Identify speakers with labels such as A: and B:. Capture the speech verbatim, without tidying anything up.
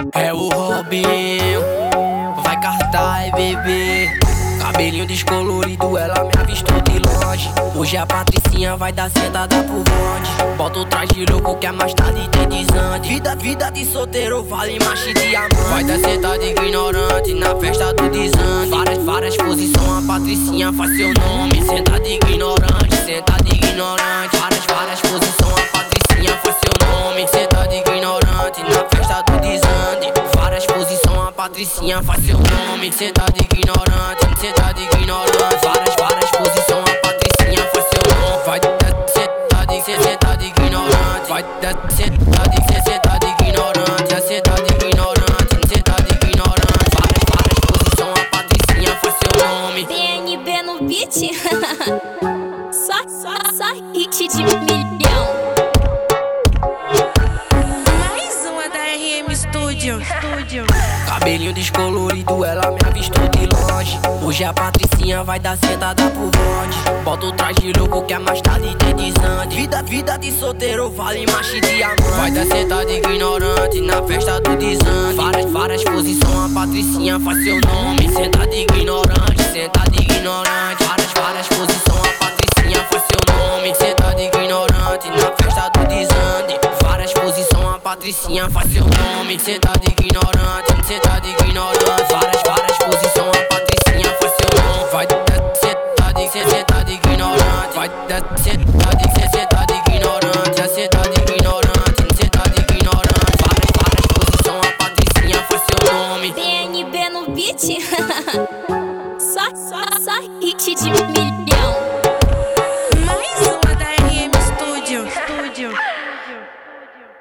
A: É o Robinho, vai cartar e bebê. Cabelinho descolorido, ela me avistou de longe. Hoje a Patricinha vai dar sentada por onde? Bota o traje louco que é mais tarde tem desande. Vida, vida de solteiro vale macho e diamante. Vai dar sentada ignorante na festa do desande. Várias, várias posições, a Patricinha faz seu nome. Sentada ignorante, sentada ignorante. Várias, várias posições, a Patricinha faz seu nome. Sentada ignorante na festa do desande. Várias posições, a Patricinha faz seu nome. Sentada ignorante, sentada ignorante. Várias, várias posições, a Patricinha faz seu nome. Vai dar sentada, sentada ignorante. Vai dar sentada, sentada ignorante. Sentada ignorante, sentada ignorante. Várias, várias posições, a Patricinha faz seu nome.
B: D N B no beat. Só, só, só hit de milhão.
C: Mais uma da R M Studio. Studio.
A: Cabelinho descolorido, ela me avistou de longe. Hoje a Patricinha vai dar sentada por onde? Bota o traje louco que é mais tarde tem desande. Vida, vida de solteiro vale macho e diamante. Vai dar sentada ignorante na festa do desande. Várias, várias posições, a Patricinha faz seu nome. Sentada ignorante, sentada ignorante. Várias, várias posições, a Patricinha faz seu nome. Sentada ignorante na festa do desande. Várias posições, a Patricinha faz seu nome. Sentada ignorante, sentada ignorante. Várias, várias posições, a